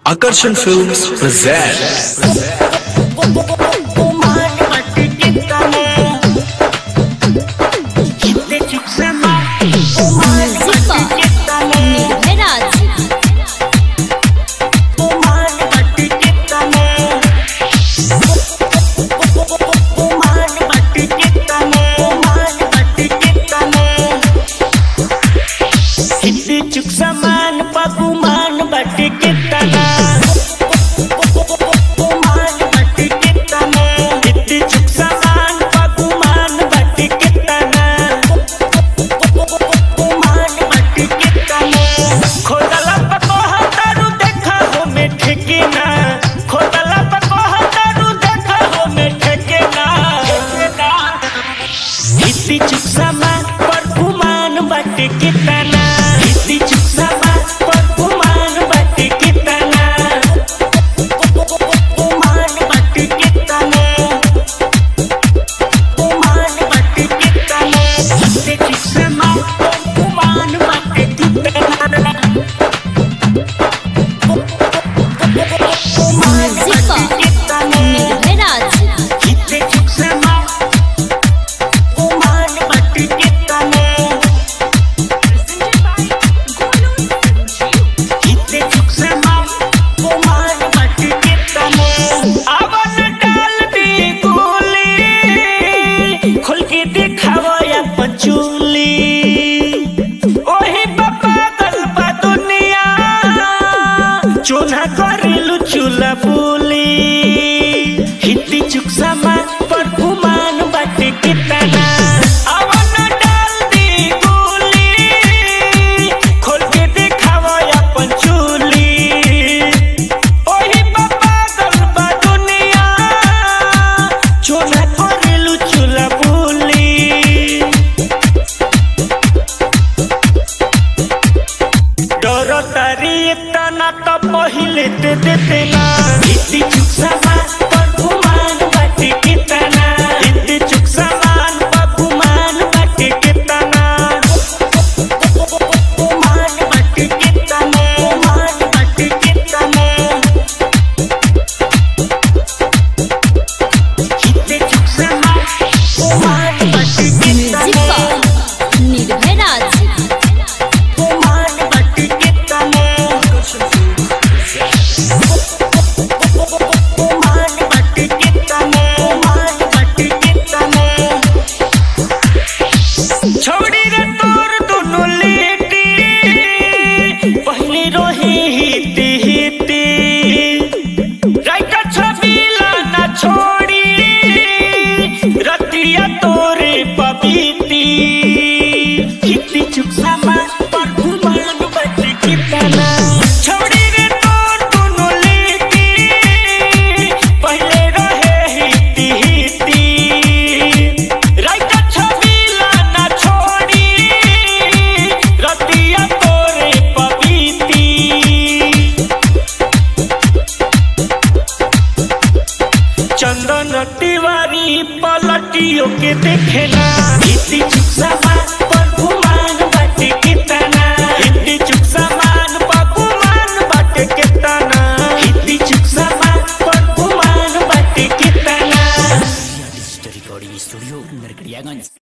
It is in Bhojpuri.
Akarshan Films present. समान पगुमान बटी कितना बटी कितना इतनी चुक समान पगुमान बटी कितना बटी कितना खोदला पको हतारू देखा हो में ठेकेना खोदला पको हतारू देखा हो में ठेकेना इतनी चुक समान पगुमान बटी कितना चूल्हा करेलू चूल्हा बोली हिंदी चुक समा पर घुमान बाटे कितना अवन डाल दी गोली खोल के दिखावा अपन चूली ओही बाबा गलबा दुनिया चूल्हा करेलू चूल्हा बोली डरो तारी इतना तो पहिले दे देते ना इतनी चुक समान पर घुमान बाटे कितना इतनी चुक समान पर घुमान बाटे कितना घुमान बाटे कितना घुमान बाटे कितना इतनी चुक समान घुमान बाटे कितना निर्भय राज छोड़ी रे तोर दोनों लेटी पहले रोही हिती हिती राइटर छबीला ना छोड़ी रतिया तोरे पपीती हिती चुक समा पर घुमान बटे कितना छोड़ी रे तोर दोनों लेटी पहले रोहे हिती हिती चंदन तिवारी पलटियों के देखे ना इतनी चुप समा